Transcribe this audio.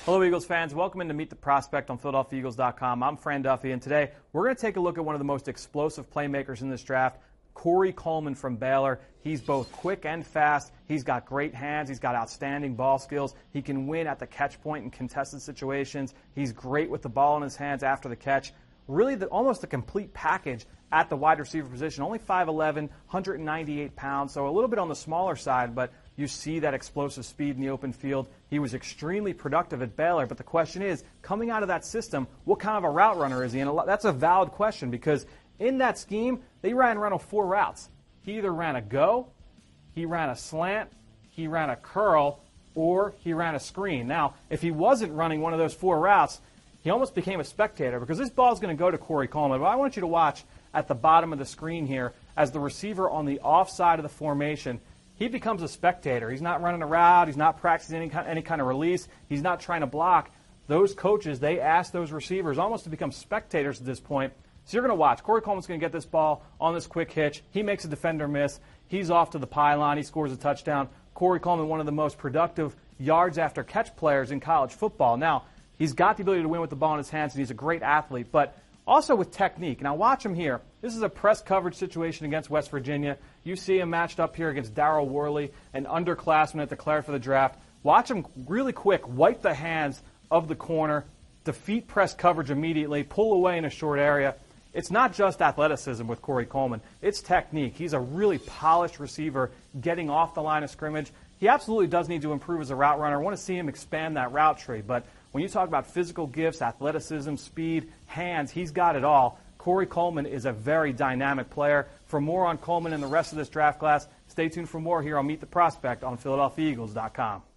Hello, Eagles fans. Welcome in to Meet the Prospect on PhiladelphiaEagles.com. I'm Fran Duffy, and today we're going to take a look at one of the most explosive playmakers in this draft, Corey Coleman from Baylor. He's both quick and fast. He's got great hands. He's got outstanding ball skills. He can win at the catch point in contested situations. He's great with the ball in his hands after the catch. Really, almost a complete package at the wide receiver position. Only 5'11", 198 pounds, so a little bit on the smaller side, but you see that explosive speed in the open field. He was extremely productive at Baylor, but the question is, coming out of that system, what kind of a route runner is he? And that's a valid question because in that scheme, they ran Reynolds 4 routes. He either ran a go, he ran a slant, he ran a curl, or he ran a screen. Now, if he wasn't running one of those 4 routes, he almost became a spectator because this ball is going to go to Corey Coleman. But I want you to watch at the bottom of the screen here as the receiver on the offside of the formation, he becomes a spectator. He's not running a route. He's not practicing any kind of release. He's not trying to block. Those coaches, they ask those receivers almost to become spectators at this point. So you're going to watch. Corey Coleman's going to get this ball on this quick hitch. He makes a defender miss. He's off to the pylon. He scores a touchdown. Corey Coleman, one of the most productive yards after catch players in college football. Now, he's got the ability to win with the ball in his hands, and he's a great athlete, but also with technique. Now watch him here. This is a press coverage situation against West Virginia. You see him matched up here against Darryl Worley, an underclassman at declared for the draft. Watch him really quick wipe the hands of the corner, defeat press coverage immediately, pull away in a short area. It's not just athleticism with Corey Coleman. It's technique. He's a really polished receiver getting off the line of scrimmage. He absolutely does need to improve as a route runner. I want to see him expand that route tree, but when you talk about physical gifts, athleticism, speed, hands, he's got it all. Corey Coleman is a very dynamic player. For more on Coleman and the rest of this draft class, stay tuned for more here on Meet the Prospect on PhiladelphiaEagles.com.